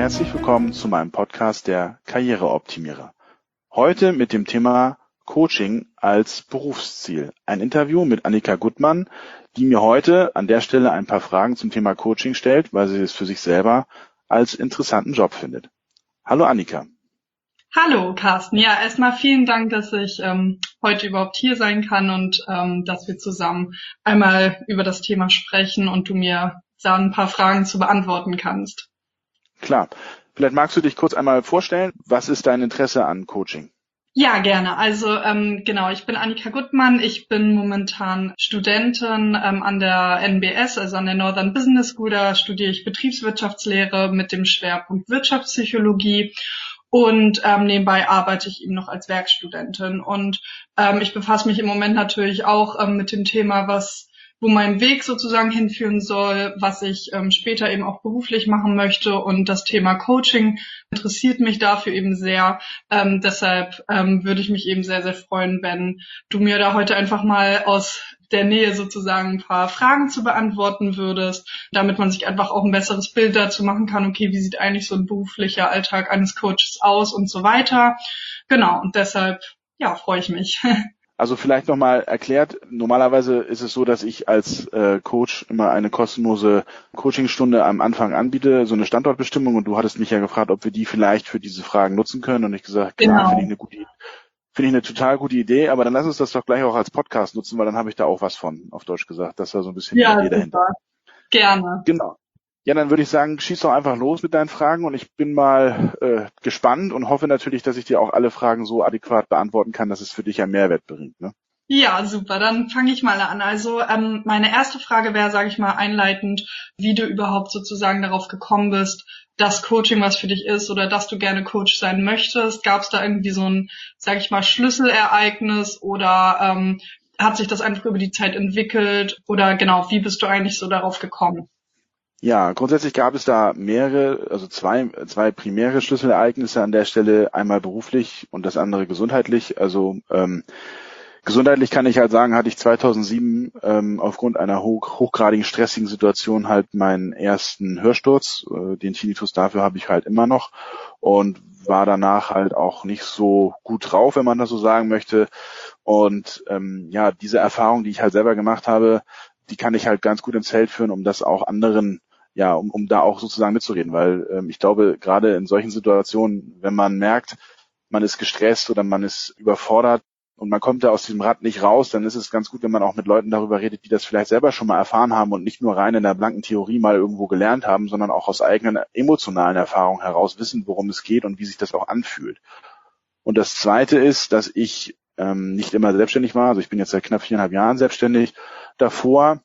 Herzlich willkommen zu meinem Podcast der Karriereoptimierer. Heute mit dem Thema Coaching als Berufsziel. Ein Interview mit Annika Guttmann, die mir heute an der Stelle ein paar Fragen zum Thema Coaching stellt, weil sie es für sich selber als interessanten Job findet. Hallo Annika. Hallo Carsten. Ja, erstmal vielen Dank, dass ich heute überhaupt hier sein kann und dass wir zusammen einmal über das Thema sprechen und du mir da ein paar Fragen zu beantworten kannst. Klar. Vielleicht magst du dich kurz einmal vorstellen. Was ist dein Interesse an Coaching? Ja, gerne. Also ich bin Annika Guttmann. Ich bin momentan Studentin an der NBS, also an der Northern Business School. Da studiere ich Betriebswirtschaftslehre mit dem Schwerpunkt Wirtschaftspsychologie. Und nebenbei arbeite ich eben noch als Werkstudentin. Und ich befasse mich im Moment natürlich auch mit dem Thema, wo mein Weg sozusagen hinführen soll, was ich später eben auch beruflich machen möchte. Und das Thema Coaching interessiert mich dafür eben sehr. Deshalb würde ich mich eben sehr, sehr freuen, wenn du mir da heute einfach mal aus der Nähe sozusagen ein paar Fragen zu beantworten würdest, damit man sich einfach auch ein besseres Bild dazu machen kann, okay, wie sieht eigentlich so ein beruflicher Alltag eines Coaches aus und so weiter. Genau, und deshalb, ja, freue ich mich. Also vielleicht nochmal erklärt, normalerweise ist es so, dass ich als Coach immer eine kostenlose Coachingstunde am Anfang anbiete, so eine Standortbestimmung, und du hattest mich ja gefragt, ob wir die vielleicht für diese Fragen nutzen können, und ich gesagt, klar, Genau. finde ich eine total gute Idee, aber dann lass uns das doch gleich auch als Podcast nutzen, weil dann habe ich da auch was von, auf Deutsch gesagt. Das war so ein bisschen die Ja, Idee dahinter. super. Gerne. Genau. Ja, dann würde ich sagen, schieß doch einfach los mit deinen Fragen, und ich bin mal gespannt und hoffe natürlich, dass ich dir auch alle Fragen so adäquat beantworten kann, dass es für dich einen Mehrwert bringt. Ne? Ja, super. Dann fange ich mal an. Also meine erste Frage wäre, sage ich mal, einleitend, wie du überhaupt sozusagen darauf gekommen bist, dass Coaching was für dich ist oder dass du gerne Coach sein möchtest. Gab es da irgendwie so ein, sage ich mal, Schlüsselereignis oder hat sich das einfach über die Zeit entwickelt? Oder genau, wie bist du eigentlich so darauf gekommen? Ja, grundsätzlich gab es da mehrere, also zwei primäre Schlüsselereignisse an der Stelle, einmal beruflich und das andere gesundheitlich. Also gesundheitlich kann ich halt sagen, hatte ich 2007 aufgrund einer hochgradigen stressigen Situation halt meinen ersten Hörsturz. Den Tinnitus dafür habe ich halt immer noch und war danach halt auch nicht so gut drauf, wenn man das so sagen möchte. Und diese Erfahrung, die ich halt selber gemacht habe, die kann ich halt ganz gut ins Feld führen, um das auch anderen, ja, um da auch sozusagen mitzureden, weil ich glaube, gerade in solchen Situationen, wenn man merkt, man ist gestresst oder man ist überfordert und man kommt da aus diesem Rad nicht raus, dann ist es ganz gut, wenn man auch mit Leuten darüber redet, die das vielleicht selber schon mal erfahren haben und nicht nur rein in der blanken Theorie mal irgendwo gelernt haben, sondern auch aus eigenen emotionalen Erfahrungen heraus wissen, worum es geht und wie sich das auch anfühlt. Und das Zweite ist, dass ich nicht immer selbstständig war. Also ich bin jetzt seit knapp 4,5 Jahren selbstständig. Davor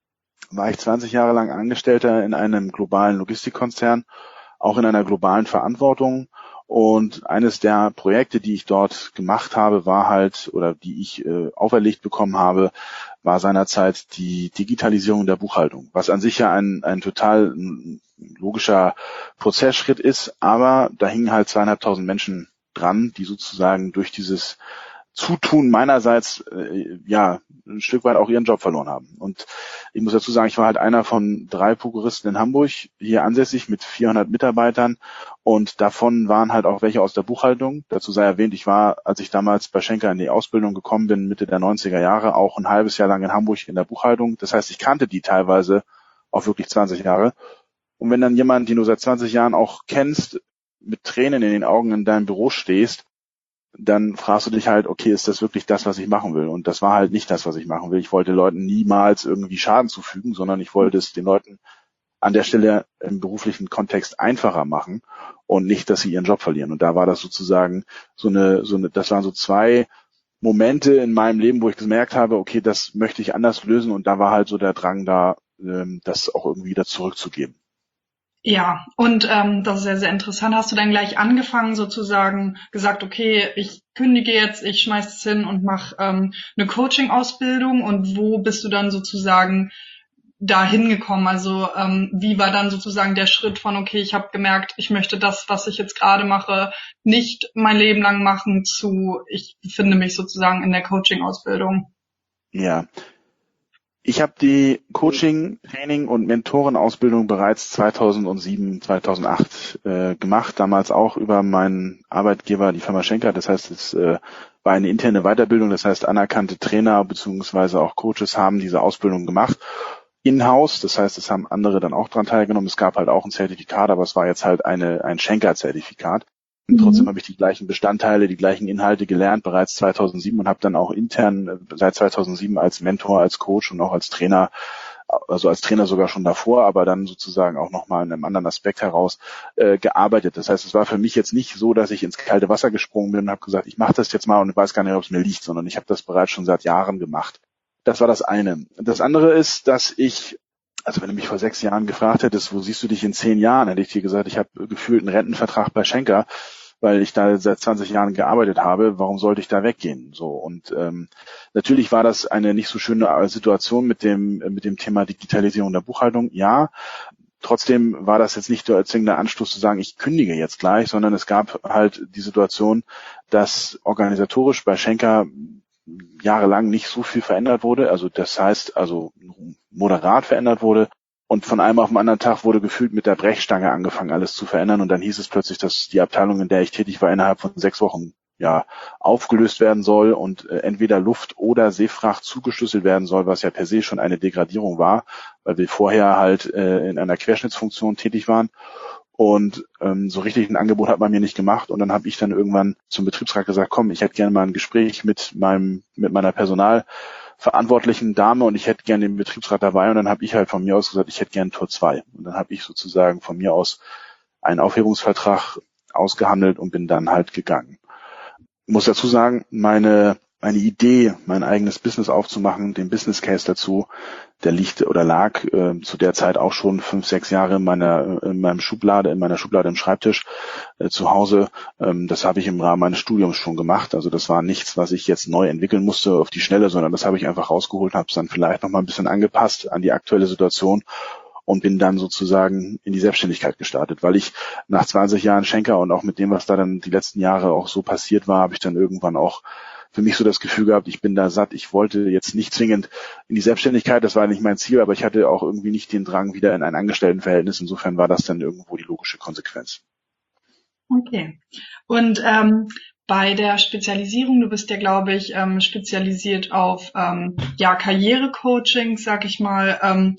war ich 20 Jahre lang Angestellter in einem globalen Logistikkonzern, auch in einer globalen Verantwortung. Und eines der Projekte, die ich dort gemacht habe, war halt, oder die ich auferlegt bekommen habe, war seinerzeit die Digitalisierung der Buchhaltung, was an sich ja ein total logischer Prozessschritt ist, aber da hingen halt 2.500 Menschen dran, die sozusagen durch dieses Zutun meinerseits ein Stück weit auch ihren Job verloren haben. Und ich muss dazu sagen, ich war halt einer von 3 Prokuristen in Hamburg, hier ansässig mit 400 Mitarbeitern, und davon waren halt auch welche aus der Buchhaltung. Dazu sei erwähnt, ich war, als ich damals bei Schenker in die Ausbildung gekommen bin, Mitte der 90er Jahre, auch ein halbes Jahr lang in Hamburg in der Buchhaltung. Das heißt, ich kannte die teilweise auch wirklich 20 Jahre. Und wenn dann jemand, den du seit 20 Jahren auch kennst, mit Tränen in den Augen in deinem Büro stehst, dann fragst du dich halt, okay, ist das wirklich das, was ich machen will? Und das war halt nicht das, was ich machen will. Ich wollte Leuten niemals irgendwie Schaden zufügen, sondern ich wollte es den Leuten an der Stelle im beruflichen Kontext einfacher machen und nicht, dass sie ihren Job verlieren. Und da war das sozusagen das waren so 2 Momente in meinem Leben, wo ich gemerkt habe, okay, das möchte ich anders lösen, und da war halt so der Drang da, das auch irgendwie wieder zurückzugeben. Ja, und das ist sehr, sehr interessant. Hast du dann gleich angefangen, sozusagen gesagt, okay, ich kündige jetzt, ich schmeiß es hin und mache eine Coaching-Ausbildung, und wo bist du dann sozusagen da hingekommen? Also wie war dann sozusagen der Schritt von, okay, ich habe gemerkt, ich möchte das, was ich jetzt gerade mache, nicht mein Leben lang machen, zu, ich befinde mich sozusagen in der Coaching-Ausbildung? Ja, Ich habe die Coaching, Training und Mentorenausbildung bereits 2007, 2008 gemacht, damals auch über meinen Arbeitgeber, die Firma Schenker. Das heißt, es war eine interne Weiterbildung, das heißt, anerkannte Trainer beziehungsweise auch Coaches haben diese Ausbildung gemacht. In-house, das heißt, es haben andere dann auch dran teilgenommen. Es gab halt auch ein Zertifikat, aber es war jetzt halt ein Schenker-Zertifikat. Und trotzdem habe ich die gleichen Bestandteile, die gleichen Inhalte gelernt, bereits 2007 und habe dann auch intern seit 2007 als Mentor, als Coach und auch als Trainer, also als Trainer sogar schon davor, aber dann sozusagen auch nochmal in einem anderen Aspekt heraus gearbeitet. Das heißt, es war für mich jetzt nicht so, dass ich ins kalte Wasser gesprungen bin und habe gesagt, ich mache das jetzt mal und weiß gar nicht, ob es mir liegt, sondern ich habe das bereits schon seit Jahren gemacht. Das war das eine. Das andere ist, dass also wenn du mich vor 6 Jahren gefragt hättest, wo siehst du dich in 10 Jahren, hätte ich dir gesagt, ich habe gefühlt einen Rentenvertrag bei Schenker, weil ich da seit 20 Jahren gearbeitet habe. Warum sollte ich da weggehen? So, und natürlich war das eine nicht so schöne Situation mit dem Thema Digitalisierung der Buchhaltung. Ja, trotzdem war das jetzt nicht der zwingende Anstoß zu sagen, ich kündige jetzt gleich, sondern es gab halt die Situation, dass organisatorisch bei Schenker jahrelang nicht so viel verändert wurde. Also das heißt, also moderat verändert wurde. Und von einem auf den anderen Tag wurde gefühlt mit der Brechstange angefangen, alles zu verändern. Und dann hieß es plötzlich, dass die Abteilung, in der ich tätig war, innerhalb von 6 Wochen aufgelöst werden soll und entweder Luft- oder Seefracht zugeschlüsselt werden soll, was ja per se schon eine Degradierung war, weil wir vorher halt in einer Querschnittsfunktion tätig waren. Und so richtig ein Angebot hat man mir nicht gemacht. Und dann habe ich dann irgendwann zum Betriebsrat gesagt, komm, ich hätte gerne mal ein Gespräch mit meiner Personalverantwortlichen Dame und ich hätte gerne den Betriebsrat dabei. Und dann habe ich halt von mir aus gesagt, ich hätte gerne Tor 2. Und dann habe ich sozusagen von mir aus einen Aufhebungsvertrag ausgehandelt und bin dann halt gegangen. Ich muss dazu sagen, meine Idee, mein eigenes Business aufzumachen, den Business Case dazu, der lag zu der Zeit auch schon 5, 6 Jahre in meiner Schublade im Schreibtisch zu Hause. Das habe ich im Rahmen meines Studiums schon gemacht. Also das war nichts, was ich jetzt neu entwickeln musste auf die Schnelle, sondern das habe ich einfach rausgeholt, habe es dann vielleicht noch mal ein bisschen angepasst an die aktuelle Situation und bin dann sozusagen in die Selbstständigkeit gestartet, weil ich nach 20 Jahren Schenker und auch mit dem, was da dann die letzten Jahre auch so passiert war, habe ich dann irgendwann auch für mich so das Gefühl gehabt, ich bin da satt. Ich wollte jetzt nicht zwingend in die Selbstständigkeit, das war nicht mein Ziel, aber ich hatte auch irgendwie nicht den Drang wieder in ein Angestelltenverhältnis. Insofern war das dann irgendwo die logische Konsequenz. Okay. Und bei der Spezialisierung, du bist ja, glaube ich, spezialisiert auf Karrierecoachings, sag ich mal.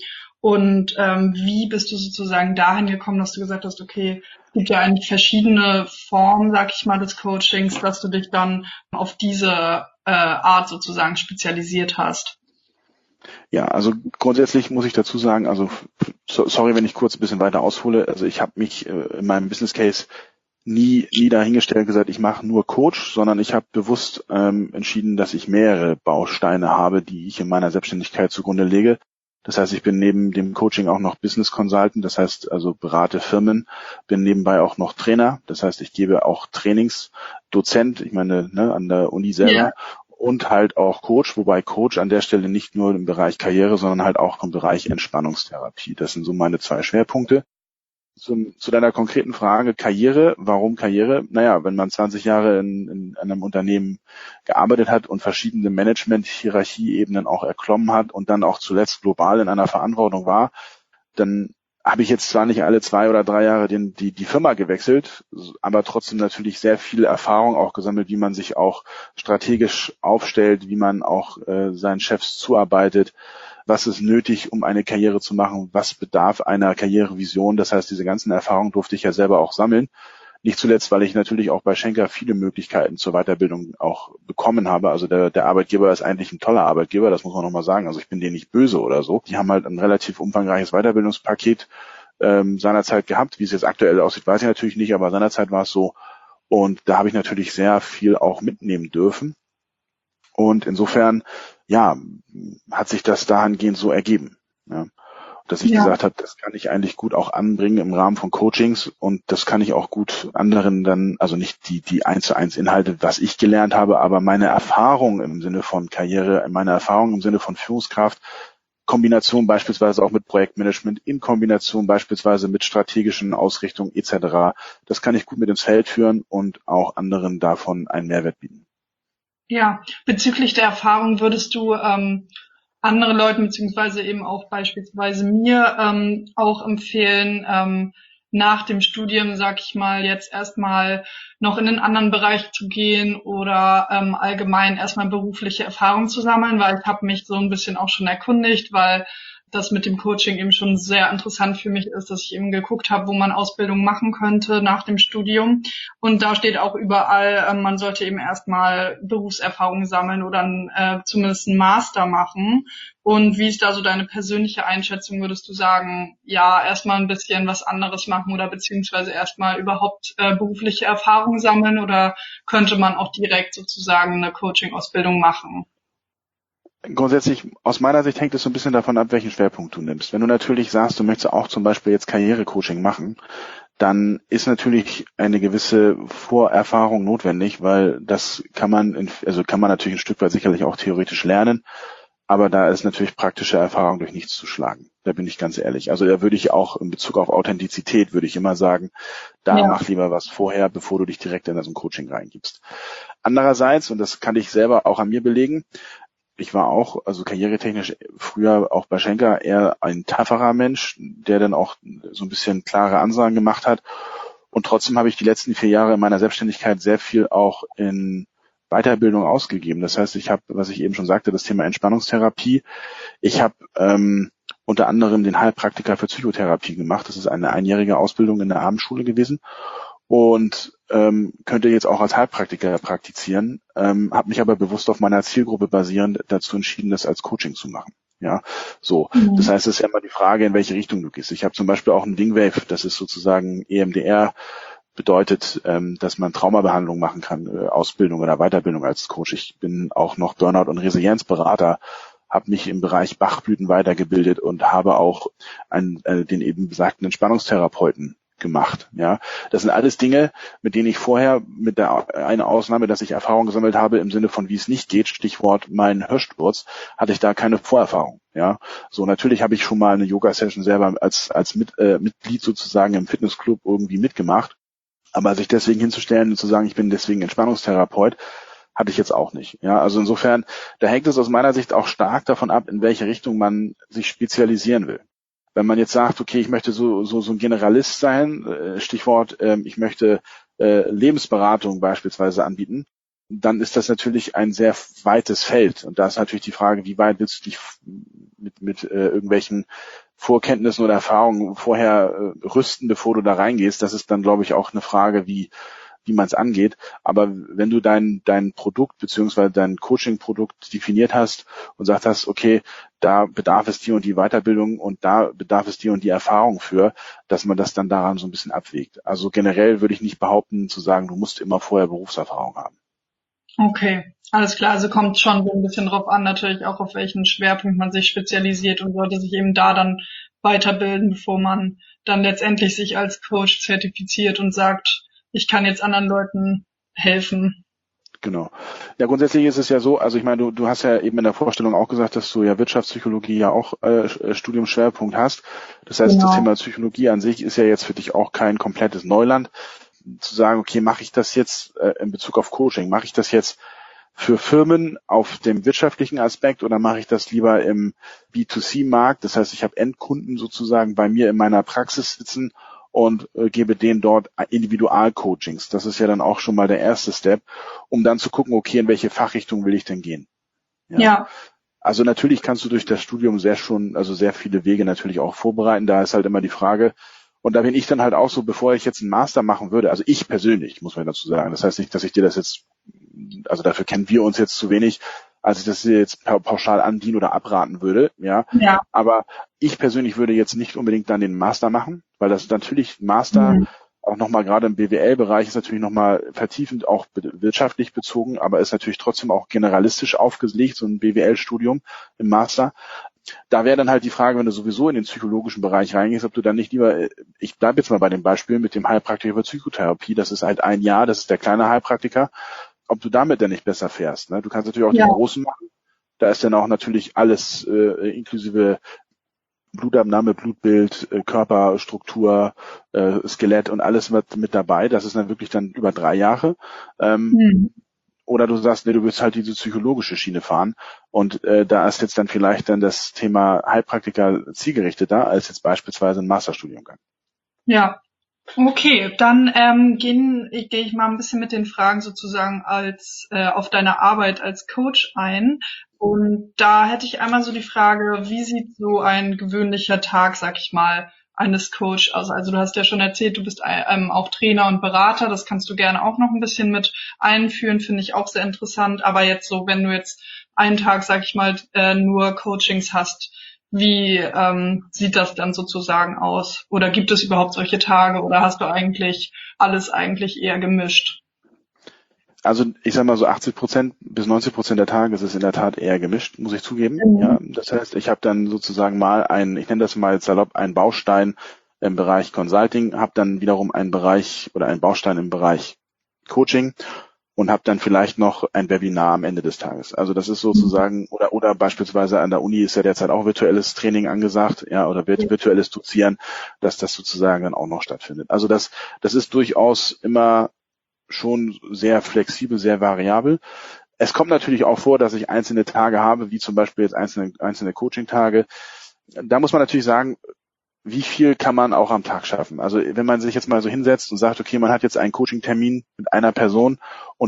Wie bist du sozusagen dahin gekommen, dass du gesagt hast, okay, es gibt ja eigentlich verschiedene Formen, sag ich mal, des Coachings, dass du dich dann auf diese Art sozusagen spezialisiert hast? Ja, also grundsätzlich muss ich dazu sagen, also sorry, wenn ich kurz ein bisschen weiter aushole. Also ich habe mich in meinem Business Case nie dahingestellt und gesagt, ich mache nur Coach, sondern ich habe bewusst entschieden, dass ich mehrere Bausteine habe, die ich in meiner Selbstständigkeit zugrunde lege. Das heißt, ich bin neben dem Coaching auch noch Business Consultant, das heißt also berate Firmen, bin nebenbei auch noch Trainer, das heißt, ich gebe auch Trainings, Dozent, ich meine an der Uni selber. Ja. Und halt auch Coach, wobei Coach an der Stelle nicht nur im Bereich Karriere, sondern halt auch im Bereich Entspannungstherapie. Das sind so meine 2 Schwerpunkte. Zu deiner konkreten Frage, Karriere, warum Karriere? Naja, wenn man 20 Jahre in einem Unternehmen gearbeitet hat und verschiedene Management-Hierarchieebenen auch erklommen hat und dann auch zuletzt global in einer Verantwortung war, dann habe ich jetzt zwar nicht alle 2 oder 3 Jahre die Firma gewechselt, aber trotzdem natürlich sehr viel Erfahrung auch gesammelt, wie man sich auch strategisch aufstellt, wie man auch seinen Chefs zuarbeitet, was ist nötig, um eine Karriere zu machen, was bedarf einer Karrierevision. Das heißt, diese ganzen Erfahrungen durfte ich ja selber auch sammeln. Nicht zuletzt, weil ich natürlich auch bei Schenker viele Möglichkeiten zur Weiterbildung auch bekommen habe. Also der Arbeitgeber ist eigentlich ein toller Arbeitgeber, das muss man nochmal sagen. Also ich bin denen nicht böse oder so. Die haben halt ein relativ umfangreiches Weiterbildungspaket seinerzeit gehabt. Wie es jetzt aktuell aussieht, weiß ich natürlich nicht, aber seinerzeit war es so. Und da habe ich natürlich sehr viel auch mitnehmen dürfen. Und insofern, hat sich das dahingehend so ergeben. Ja. Dass ich gesagt habe, das kann ich eigentlich gut auch anbringen im Rahmen von Coachings und das kann ich auch gut anderen dann, also nicht die 1:1 Inhalte, was ich gelernt habe, aber meine Erfahrung im Sinne von Karriere, meine Erfahrung im Sinne von Führungskraft, Kombination beispielsweise auch mit Projektmanagement, in Kombination beispielsweise mit strategischen Ausrichtungen etc., das kann ich gut mit ins Feld führen und auch anderen davon einen Mehrwert bieten. Ja, bezüglich der Erfahrung würdest du andere Leuten beziehungsweise eben auch beispielsweise mir auch empfehlen, nach dem Studium, sag ich mal, jetzt erstmal noch in einen anderen Bereich zu gehen oder allgemein erstmal berufliche Erfahrung zu sammeln, weil ich habe mich so ein bisschen auch schon erkundigt, weil das mit dem Coaching eben schon sehr interessant für mich ist, dass ich eben geguckt habe, wo man Ausbildung machen könnte nach dem Studium. Und da steht auch überall, man sollte eben erstmal Berufserfahrung sammeln oder zumindest einen Master machen. Und wie ist da so deine persönliche Einschätzung? Würdest du sagen, ja, erstmal ein bisschen was anderes machen oder beziehungsweise erstmal überhaupt berufliche Erfahrung sammeln oder könnte man auch direkt sozusagen eine Coaching-Ausbildung machen? Grundsätzlich, aus meiner Sicht hängt es so ein bisschen davon ab, welchen Schwerpunkt du nimmst. Wenn du natürlich sagst, du möchtest auch zum Beispiel jetzt Karrierecoaching machen, dann ist natürlich eine gewisse Vorerfahrung notwendig, weil das kann man natürlich ein Stück weit sicherlich auch theoretisch lernen, aber da ist natürlich praktische Erfahrung durch nichts zu schlagen. Da bin ich ganz ehrlich. Also da würde ich auch in Bezug auf Authentizität würde ich immer sagen, da Ja, mach lieber was vorher, bevor du dich direkt in so ein Coaching reingibst. Andererseits, und das kann ich selber auch an mir belegen, ich war auch, also karrieretechnisch früher auch bei Schenker eher ein tapferer Mensch, der dann auch so ein bisschen klare Ansagen gemacht hat. Und trotzdem habe ich die letzten 4 Jahre in meiner Selbstständigkeit sehr viel auch in Weiterbildung ausgegeben. Das heißt, ich habe, was ich eben schon sagte, das Thema Entspannungstherapie. Ich habe unter anderem den Heilpraktiker für Psychotherapie gemacht. Das ist eine einjährige Ausbildung in der Abendschule gewesen und könnte jetzt auch als Heilpraktiker praktizieren, habe mich aber bewusst auf meiner Zielgruppe basierend dazu entschieden, das als Coaching zu machen. Ja, so. Das mhm. heißt, es ist ja immer die Frage, in welche Richtung du gehst. Ich habe zum Beispiel auch ein Wingwave, das ist sozusagen EMDR, bedeutet, dass man Traumabehandlung machen kann, Ausbildung oder Weiterbildung als Coach. Ich bin auch noch Burnout- und Resilienzberater, habe mich im Bereich Bachblüten weitergebildet und habe auch den eben besagten Entspannungstherapeuten gemacht. Ja, das sind alles Dinge, mit denen ich vorher mit der eine Ausnahme, dass ich Erfahrung gesammelt habe im Sinne von wie es nicht geht, Stichwort mein Hörsturz, hatte ich da keine Vorerfahrung. Ja, so natürlich habe ich schon mal eine Yoga-Session selber als Mitglied sozusagen im Fitnessclub irgendwie mitgemacht, aber sich deswegen hinzustellen und zu sagen, ich bin deswegen Entspannungstherapeut, hatte ich jetzt auch nicht. Ja, also insofern, da hängt es aus meiner Sicht auch stark davon ab, in welche Richtung man sich spezialisieren will. Wenn man jetzt sagt, okay, ich möchte so ein Generalist sein, Stichwort, ich möchte Lebensberatung beispielsweise anbieten, dann ist das natürlich ein sehr weites Feld. Und da ist natürlich die Frage, wie weit willst du dich mit irgendwelchen Vorkenntnissen oder Erfahrungen vorher rüsten, bevor du da reingehst. Das ist dann, glaube ich, auch eine Frage, wie man es angeht. Aber wenn du dein Produkt beziehungsweise dein Coaching-Produkt definiert hast und sagt hast, okay, da bedarf es die und die Weiterbildung und da bedarf es die und die Erfahrung für, dass man das dann daran so ein bisschen abwägt. Also generell würde ich nicht behaupten zu sagen, du musst immer vorher Berufserfahrung haben. Okay, alles klar. Also kommt schon so ein bisschen drauf an, natürlich auch auf welchen Schwerpunkt man sich spezialisiert und sollte sich eben da dann weiterbilden, bevor man dann letztendlich sich als Coach zertifiziert und sagt, ich kann jetzt anderen Leuten helfen. Genau. Ja, grundsätzlich ist es ja so, also ich meine, du hast ja eben in der Vorstellung auch gesagt, dass du ja Wirtschaftspsychologie ja auch Studiumsschwerpunkt hast. Das heißt, das Genau. Thema Psychologie an sich ist ja jetzt für dich auch kein komplettes Neuland. Zu sagen, okay, mache ich das jetzt in Bezug auf Coaching, mache ich das jetzt für Firmen auf dem wirtschaftlichen Aspekt oder mache ich das lieber im B2C-Markt? Das heißt, ich habe Endkunden sozusagen bei mir in meiner Praxis sitzen und gebe denen dort Individualcoachings. Das ist ja dann auch schon mal der erste Step, um dann zu gucken, okay, in welche Fachrichtung will ich denn gehen? Ja. Ja, Also natürlich kannst du durch das Studium sehr viele Wege natürlich auch vorbereiten. Da ist halt immer die Frage, und da bin ich dann halt auch so, bevor ich jetzt einen Master machen würde, also ich persönlich, muss man dazu sagen, das heißt nicht, dass ich dir das jetzt, also dafür kennen wir uns jetzt zu wenig, als ich das dir jetzt pauschal andienen oder abraten würde, ja. ja. Aber ich persönlich würde jetzt nicht unbedingt dann den Master machen, weil das natürlich Master Mhm. auch nochmal gerade im BWL-Bereich ist natürlich nochmal vertiefend auch wirtschaftlich bezogen, aber ist natürlich trotzdem auch generalistisch aufgelegt, so ein BWL-Studium im Master. Da wäre dann halt die Frage, wenn du sowieso in den psychologischen Bereich reingehst, ob du dann nicht lieber, ich bleibe jetzt mal bei dem Beispiel mit dem Heilpraktiker für Psychotherapie, das ist halt 1 Jahr, das ist der kleine Heilpraktiker, ob du damit dann nicht besser fährst. Ne? Du kannst natürlich auch den Ja, großen machen, da ist dann auch natürlich alles inklusive Blutabnahme, Blutbild, Körperstruktur, Skelett und alles mit dabei. Das ist dann wirklich dann über 3 Jahre. Ähm, mhm. Oder du sagst, nee, du willst halt diese psychologische Schiene fahren und da ist jetzt dann vielleicht dann das Thema Heilpraktiker zielgerichteter als jetzt beispielsweise ein Masterstudiengang. Ja. Okay, dann gehe ich mal ein bisschen mit den Fragen sozusagen als auf deine Arbeit als Coach ein. Und da hätte ich einmal so die Frage, wie sieht so ein gewöhnlicher Tag, sag ich mal, eines Coach aus? Also du hast ja schon erzählt, du bist auch Trainer und Berater, das kannst du gerne auch noch ein bisschen mit einführen, finde ich auch sehr interessant. Aber jetzt so, wenn du jetzt einen Tag, sag ich mal, nur Coachings hast, wie sieht das dann sozusagen aus? Oder gibt es überhaupt solche Tage oder hast du eigentlich alles eigentlich eher gemischt? Also ich sag mal so 80% bis 90% der Tage ist es in der Tat eher gemischt, muss ich zugeben. Ja, Mhm. das heißt, ich habe dann sozusagen mal ich nenne das mal salopp, einen Baustein im Bereich Consulting, habe dann wiederum einen Bereich oder einen Baustein im Bereich Coaching und habe dann vielleicht noch ein Webinar am Ende des Tages. Also das ist sozusagen, oder beispielsweise an der Uni ist ja derzeit auch virtuelles Training angesagt, ja, oder virtuelles Dozieren, dass das sozusagen dann auch noch stattfindet. Also das ist durchaus immer schon sehr flexibel, sehr variabel. Es kommt natürlich auch vor, dass ich einzelne Tage habe, wie zum Beispiel jetzt einzelne Coaching-Tage. Da muss man natürlich sagen, wie viel kann man auch am Tag schaffen? Also wenn man sich jetzt mal so hinsetzt und sagt, okay, man hat jetzt einen Coaching-Termin mit einer Person und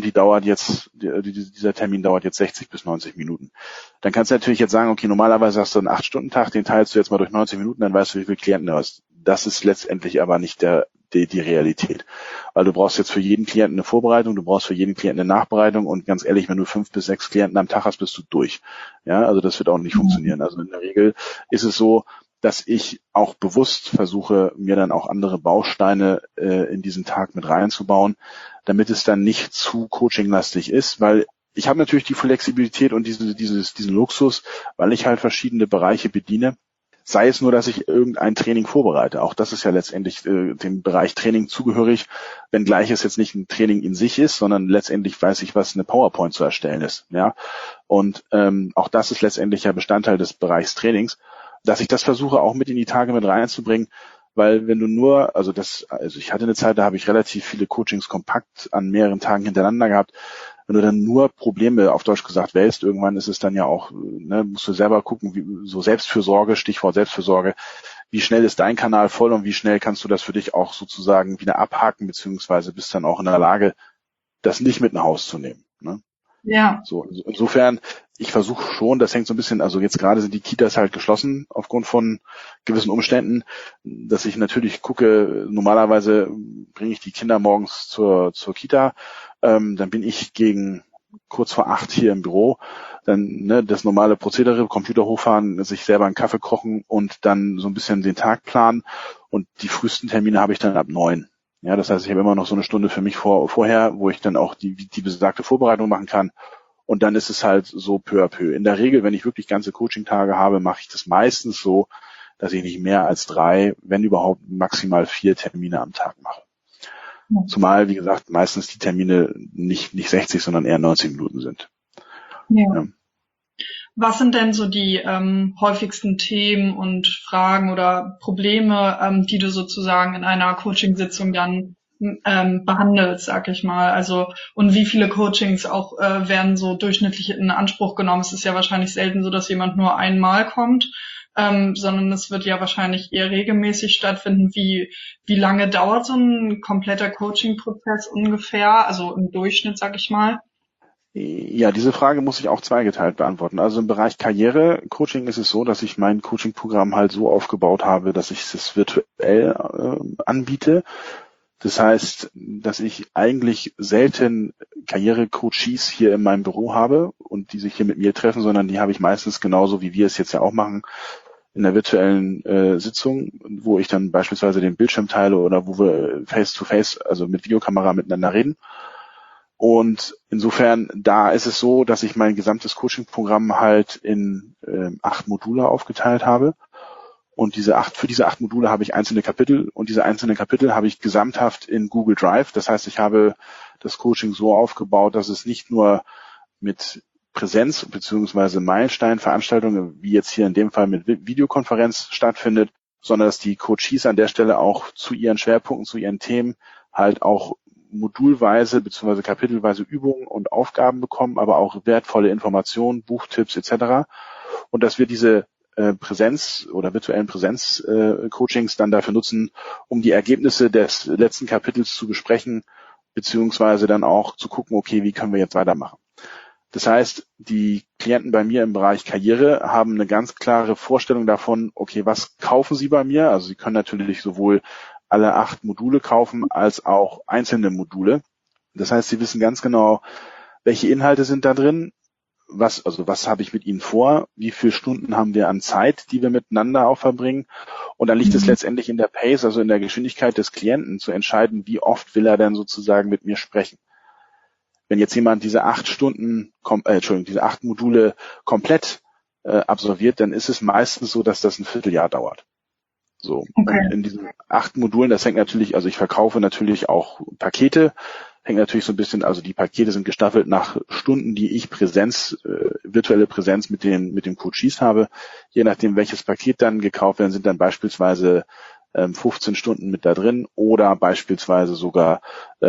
dieser Termin dauert jetzt 60 bis 90 Minuten. Dann kannst du natürlich jetzt sagen, okay, normalerweise hast du einen 8-Stunden-Tag, den teilst du jetzt mal durch 90 Minuten, dann weißt du, wie viele Klienten du hast. Das ist letztendlich aber nicht die Realität. Weil du brauchst jetzt für jeden Klienten eine Vorbereitung, du brauchst für jeden Klienten eine Nachbereitung und ganz ehrlich, wenn du 5 bis 6 Klienten am Tag hast, bist du durch. Ja, also das wird auch nicht funktionieren. Also in der Regel ist es so, dass ich auch bewusst versuche, mir dann auch andere Bausteine in diesen Tag mit reinzubauen, damit es dann nicht zu coachinglastig ist, weil ich habe natürlich die Flexibilität und diesen Luxus, weil ich halt verschiedene Bereiche bediene. Sei es nur, dass ich irgendein Training vorbereite. Auch das ist ja letztendlich dem Bereich Training zugehörig, wenngleich es jetzt nicht ein Training in sich ist, sondern letztendlich weiß ich, was eine PowerPoint zu erstellen ist. Ja, und auch das ist letztendlich ja Bestandteil des Bereichs Trainings, dass ich das versuche auch mit in die Tage mit reinzubringen, weil wenn du ich hatte eine Zeit, da habe ich relativ viele Coachings kompakt an mehreren Tagen hintereinander gehabt. Wenn du dann nur Probleme, auf Deutsch gesagt, wählst, irgendwann ist es dann ja auch, musst du selber gucken, so Selbstfürsorge, Stichwort Selbstfürsorge, wie schnell ist dein Kanal voll und wie schnell kannst du das für dich auch sozusagen wieder abhaken, beziehungsweise bist dann auch in der Lage, das nicht mit nach Hause zu nehmen. Ne? Ja. So, insofern, ich versuche schon, das hängt so ein bisschen, also jetzt gerade sind die Kitas halt geschlossen aufgrund von gewissen Umständen, dass ich natürlich gucke, normalerweise bringe ich die Kinder morgens zur Kita, dann bin ich gegen kurz vor 8 hier im Büro, dann das normale Prozedere, Computer hochfahren, sich selber einen Kaffee kochen und dann so ein bisschen den Tag planen und die frühesten Termine habe ich dann ab 9. Ja, das heißt, ich habe immer noch so eine Stunde für mich vorher, wo ich dann auch die besagte Vorbereitung machen kann. Und dann ist es halt so peu à peu. In der Regel, wenn ich wirklich ganze Coaching-Tage habe, mache ich das meistens so, dass ich nicht mehr als 3, wenn überhaupt maximal 4 Termine am Tag mache. Zumal, wie gesagt, meistens die Termine nicht 60, sondern eher 90 Minuten sind. Ja. Ja. Was sind denn so die häufigsten Themen und Fragen oder Probleme, die du sozusagen in einer Coachingsitzung dann behandelst, sag ich mal? Also, und wie viele Coachings auch werden so durchschnittlich in Anspruch genommen? Es ist ja wahrscheinlich selten so, dass jemand nur einmal kommt, sondern es wird ja wahrscheinlich eher regelmäßig stattfinden. Wie lange dauert so ein kompletter Coaching-Prozess ungefähr? Also im Durchschnitt, sag ich mal. Ja, diese Frage muss ich auch zweigeteilt beantworten. Also im Bereich Karriere-Coaching ist es so, dass ich mein Coaching-Programm halt so aufgebaut habe, dass ich es virtuell anbiete. Das heißt, dass ich eigentlich selten Karriere-Coaches hier in meinem Büro habe und die sich hier mit mir treffen, sondern die habe ich meistens genauso, wie wir es jetzt ja auch machen, in der virtuellen Sitzung, wo ich dann beispielsweise den Bildschirm teile oder wo wir face-to-face, also mit Videokamera miteinander reden. Und insofern, da ist es so, dass ich mein gesamtes Coaching-Programm halt in 8 Module aufgeteilt habe. Und für diese 8 Module habe ich einzelne Kapitel und diese einzelnen Kapitel habe ich gesamthaft in Google Drive. Das heißt, ich habe das Coaching so aufgebaut, dass es nicht nur mit Präsenz bzw. Meilensteinveranstaltungen, wie jetzt hier in dem Fall mit Videokonferenz stattfindet, sondern dass die Coaches an der Stelle auch zu ihren Schwerpunkten, zu ihren Themen halt auch modulweise bzw. kapitelweise Übungen und Aufgaben bekommen, aber auch wertvolle Informationen, Buchtipps etc. Und dass wir diese Präsenz- oder virtuellen Präsenz-Coachings dann dafür nutzen, um die Ergebnisse des letzten Kapitels zu besprechen, beziehungsweise dann auch zu gucken, okay, wie können wir jetzt weitermachen. Das heißt, die Klienten bei mir im Bereich Karriere haben eine ganz klare Vorstellung davon, okay, was kaufen sie bei mir? Also sie können natürlich sowohl alle 8 Module kaufen als auch einzelne Module. Das heißt, sie wissen ganz genau, welche Inhalte sind da drin, was habe ich mit ihnen vor, wie viele Stunden haben wir an Zeit, die wir miteinander auch verbringen. Und dann liegt es letztendlich in der Pace, also in der Geschwindigkeit des Klienten zu entscheiden, wie oft will er denn sozusagen mit mir sprechen. Wenn jetzt jemand diese 8 Module komplett absolviert, dann ist es meistens so, dass das ein Vierteljahr dauert. So. Okay. In diesen 8 Modulen, das hängt natürlich, also ich verkaufe natürlich auch Pakete, hängt natürlich so ein bisschen, also die Pakete sind gestaffelt nach Stunden, die ich virtuelle Präsenz mit dem Coaches habe. Je nachdem, welches Paket dann gekauft werden, sind dann beispielsweise 15 Stunden mit da drin oder beispielsweise sogar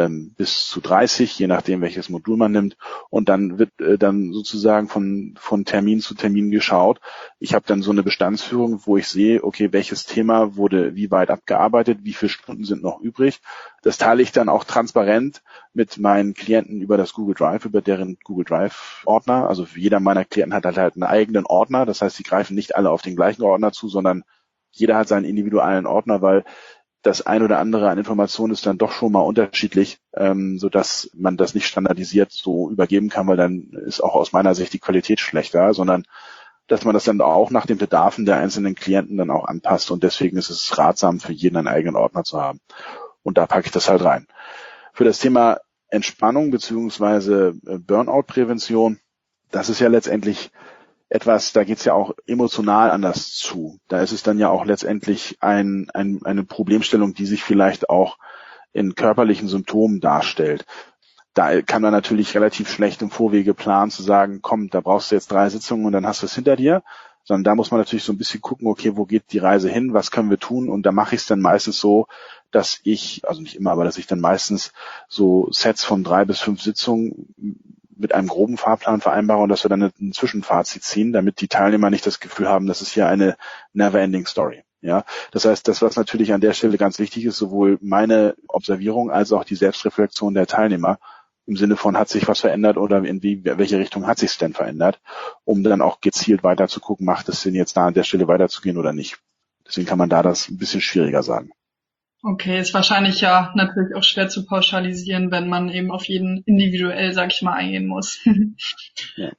bis zu 30, je nachdem, welches Modul man nimmt. Und dann wird dann sozusagen von Termin zu Termin geschaut. Ich habe dann so eine Bestandsführung, wo ich sehe, okay, welches Thema wurde wie weit abgearbeitet, wie viele Stunden sind noch übrig. Das teile ich dann auch transparent mit meinen Klienten über das Google Drive, über deren Google Drive Ordner. Also jeder meiner Klienten hat halt einen eigenen Ordner. Das heißt, sie greifen nicht alle auf den gleichen Ordner zu, sondern jeder hat seinen individuellen Ordner, weil das ein oder andere an Informationen ist dann doch schon mal unterschiedlich, sodass man das nicht standardisiert so übergeben kann, weil dann ist auch aus meiner Sicht die Qualität schlechter, sondern dass man das dann auch nach den Bedarfen der einzelnen Klienten dann auch anpasst. Und deswegen ist es ratsam, für jeden einen eigenen Ordner zu haben. Und da packe ich das halt rein. Für das Thema Entspannung beziehungsweise Burnout-Prävention, das ist ja letztendlich etwas, da geht's ja auch emotional anders zu. Da ist es dann ja auch letztendlich eine Problemstellung, die sich vielleicht auch in körperlichen Symptomen darstellt. Da kann man natürlich relativ schlecht im Vorwege planen, zu sagen, komm, da brauchst du jetzt 3 Sitzungen und dann hast du es hinter dir. Sondern da muss man natürlich so ein bisschen gucken, okay, wo geht die Reise hin, was können wir tun? Und da mache ich es dann meistens so, dass ich, also nicht immer, aber dass ich dann meistens so Sets von 3 bis 5 Sitzungen mit einem groben Fahrplan vereinbare und dass wir dann ein Zwischenfazit ziehen, damit die Teilnehmer nicht das Gefühl haben, das ist hier eine never-ending Story. Ja, das heißt, das, was natürlich an der Stelle ganz wichtig ist, sowohl meine Observierung als auch die Selbstreflexion der Teilnehmer im Sinne von, hat sich was verändert oder in welche Richtung hat sich es denn verändert, um dann auch gezielt weiter zu gucken, macht es Sinn, jetzt da an der Stelle weiterzugehen oder nicht. Deswegen kann man da das ein bisschen schwieriger sagen. Okay, ist wahrscheinlich ja natürlich auch schwer zu pauschalisieren, wenn man eben auf jeden individuell, sag ich mal, eingehen muss. Ja.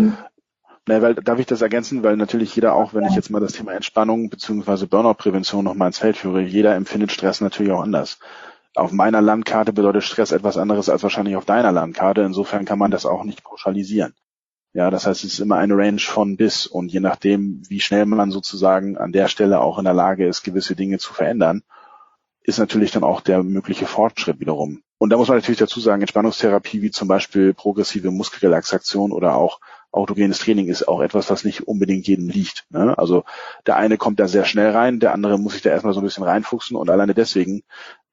Weil, darf ich das ergänzen? Weil natürlich jeder auch, wenn ich jetzt mal das Thema Entspannung bzw. Burnout-Prävention nochmal ins Feld führe, jeder empfindet Stress natürlich auch anders. Auf meiner Landkarte bedeutet Stress etwas anderes als wahrscheinlich auf deiner Landkarte. Insofern kann man das auch nicht pauschalisieren. Ja, das heißt, es ist immer eine Range von bis und je nachdem, wie schnell man sozusagen an der Stelle auch in der Lage ist, gewisse Dinge zu verändern, ist natürlich dann auch der mögliche Fortschritt wiederum. Und da muss man natürlich dazu sagen, Entspannungstherapie wie zum Beispiel progressive Muskelrelaxation oder auch autogenes Training ist auch etwas, was nicht unbedingt jedem liegt. Ne? Also der eine kommt da sehr schnell rein, der andere muss sich da erstmal so ein bisschen reinfuchsen und alleine deswegen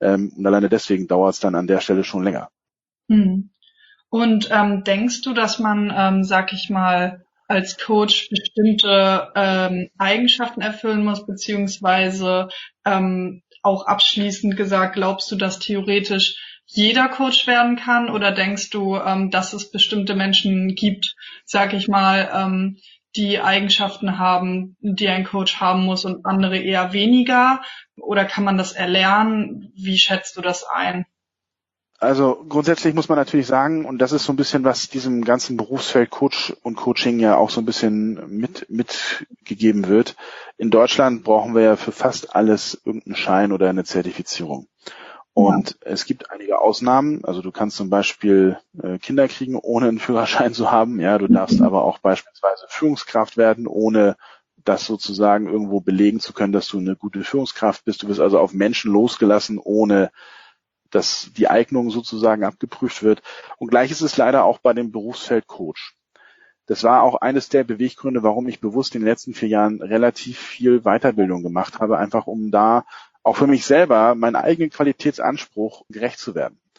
dauert es dann an der Stelle schon länger. Und denkst du, dass man, sag ich mal, als Coach bestimmte Eigenschaften erfüllen muss, beziehungsweise auch abschließend gesagt, glaubst du, dass theoretisch jeder Coach werden kann oder denkst du, dass es bestimmte Menschen gibt, sag ich mal, die Eigenschaften haben, die ein Coach haben muss und andere eher weniger? Oder kann man das erlernen? Wie schätzt du das ein? Also grundsätzlich muss man natürlich sagen, und das ist so ein bisschen, was diesem ganzen Berufsfeld Coach und Coaching ja auch so ein bisschen mitgegeben wird. In Deutschland brauchen wir ja für fast alles irgendeinen Schein oder eine Zertifizierung. Und es gibt einige Ausnahmen. Also du kannst zum Beispiel Kinder kriegen, ohne einen Führerschein zu haben. Ja, du darfst aber auch beispielsweise Führungskraft werden, ohne das sozusagen irgendwo belegen zu können, dass du eine gute Führungskraft bist. Du wirst also auf Menschen losgelassen, ohne dass die Eignung sozusagen abgeprüft wird. Und gleich ist es leider auch bei dem Berufsfeld Coach. Das war auch eines der Beweggründe, warum ich bewusst in den letzten 4 Jahren relativ viel Weiterbildung gemacht habe, einfach um da auch für mich selber meinen eigenen Qualitätsanspruch gerecht zu werden.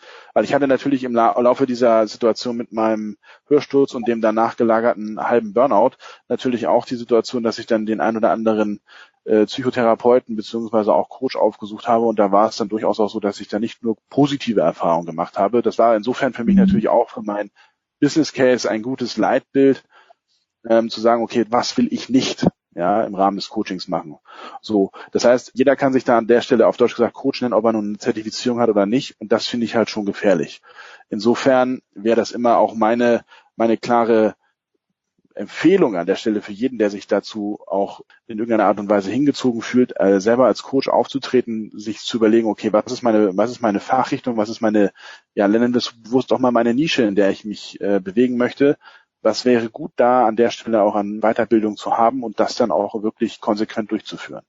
Weil ich hatte natürlich im Laufe dieser Situation mit meinem Hörsturz und dem danach gelagerten halben Burnout natürlich auch die Situation, dass ich dann den ein oder anderen Psychotherapeuten beziehungsweise auch Coach aufgesucht habe, und da war es dann durchaus auch so, dass ich da nicht nur positive Erfahrungen gemacht habe. Das war insofern für mich natürlich auch für mein Business Case ein gutes Leitbild, zu sagen, okay, was will ich nicht, ja, im Rahmen des Coachings machen. So, das heißt, jeder kann sich da an der Stelle auf Deutsch gesagt Coach nennen, ob er nun eine Zertifizierung hat oder nicht, und das finde ich halt schon gefährlich. Insofern wäre das immer auch meine klare Empfehlung an der Stelle für jeden, der sich dazu auch in irgendeiner Art und Weise hingezogen fühlt, selber als Coach aufzutreten, sich zu überlegen, okay, was ist meine Fachrichtung, was ist meine, ja, nennen wir es bewusst auch mal meine Nische, in der ich mich bewegen möchte. Was wäre gut, da an der Stelle auch an Weiterbildung zu haben und das dann auch wirklich konsequent durchzuführen.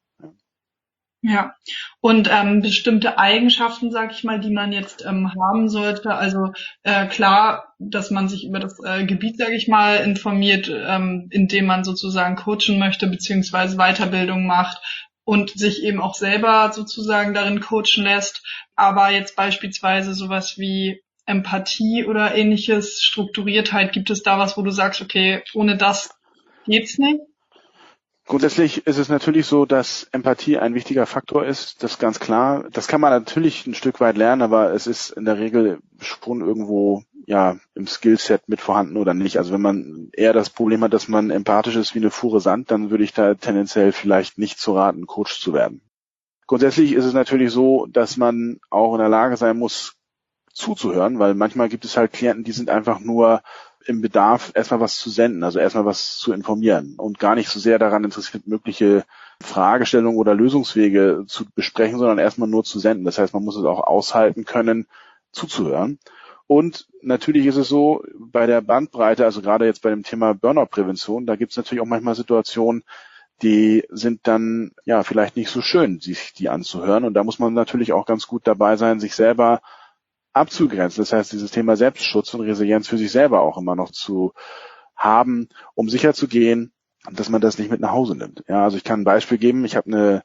Ja, und bestimmte Eigenschaften, sag ich mal, die man jetzt haben sollte. Also klar, dass man sich über das Gebiet, sag ich mal, informiert, in dem man sozusagen coachen möchte, beziehungsweise Weiterbildung macht und sich eben auch selber sozusagen darin coachen lässt. Aber jetzt beispielsweise sowas wie Empathie oder ähnliches, Strukturiertheit, gibt es da was, wo du sagst, okay, ohne das geht's nicht? Grundsätzlich ist es natürlich so, dass Empathie ein wichtiger Faktor ist, das ist ganz klar. Das kann man natürlich ein Stück weit lernen, aber es ist in der Regel schon irgendwo ja im Skillset mit vorhanden oder nicht. Also wenn man eher das Problem hat, dass man empathisch ist wie eine Fuhre Sand, dann würde ich da tendenziell vielleicht nicht zu raten, Coach zu werden. Grundsätzlich ist es natürlich so, dass man auch in der Lage sein muss, zuzuhören, weil manchmal gibt es halt Klienten, die sind einfach nur im Bedarf, erstmal was zu senden, also erstmal was zu informieren und gar nicht so sehr daran interessiert, mögliche Fragestellungen oder Lösungswege zu besprechen, sondern erstmal nur zu senden. Das heißt, man muss es auch aushalten können, zuzuhören. Und natürlich ist es so, bei der Bandbreite, also gerade jetzt bei dem Thema Burnout-Prävention, da gibt es natürlich auch manchmal Situationen, die sind dann ja vielleicht nicht so schön, sich die anzuhören. Und da muss man natürlich auch ganz gut dabei sein, sich selber abzugrenzen. Das heißt, dieses Thema Selbstschutz und Resilienz für sich selber auch immer noch zu haben, um sicherzugehen, dass man das nicht mit nach Hause nimmt. Ja, also ich kann ein Beispiel geben. Ich habe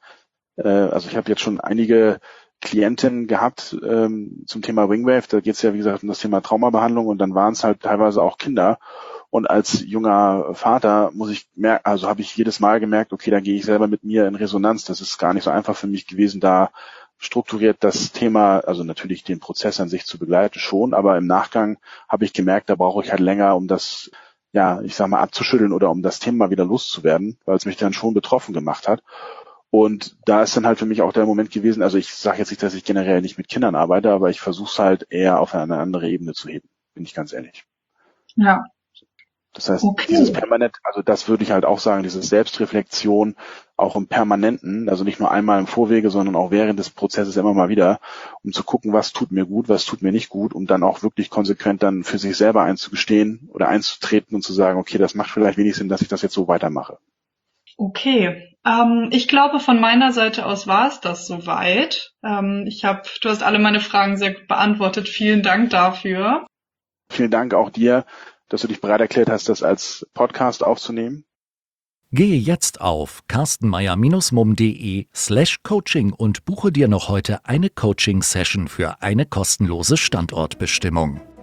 jetzt schon einige Klientinnen gehabt zum Thema Wingwave. Da geht es ja, wie gesagt, um das Thema Traumabehandlung, und dann waren es halt teilweise auch Kinder. Und als junger Vater habe ich jedes Mal gemerkt, okay, da gehe ich selber mit mir in Resonanz. Das ist gar nicht so einfach für mich gewesen, da strukturiert das Thema, also natürlich den Prozess an sich zu begleiten schon, aber im Nachgang habe ich gemerkt, da brauche ich halt länger, um das, ja, ich sag mal, abzuschütteln oder um das Thema wieder loszuwerden, weil es mich dann schon betroffen gemacht hat. Und da ist dann halt für mich auch der Moment gewesen, also ich sage jetzt nicht, dass ich generell nicht mit Kindern arbeite, aber ich versuche es halt eher auf eine andere Ebene zu heben, bin ich ganz ehrlich. Ja. Das heißt, Dieses permanent, also das würde ich halt auch sagen, diese Selbstreflexion auch im Permanenten, also nicht nur einmal im Vorwege, sondern auch während des Prozesses immer mal wieder, um zu gucken, was tut mir gut, was tut mir nicht gut, um dann auch wirklich konsequent dann für sich selber einzugestehen oder einzutreten und zu sagen, okay, das macht vielleicht wenig Sinn, dass ich das jetzt so weitermache. Okay, ich glaube, von meiner Seite aus war es das soweit. Du hast alle meine Fragen sehr gut beantwortet. Vielen Dank dafür. Vielen Dank auch dir, dass du dich bereit erklärt hast, das als Podcast aufzunehmen. Gehe jetzt auf carstenmeier-mum.de/coaching und buche dir noch heute eine Coaching-Session für eine kostenlose Standortbestimmung.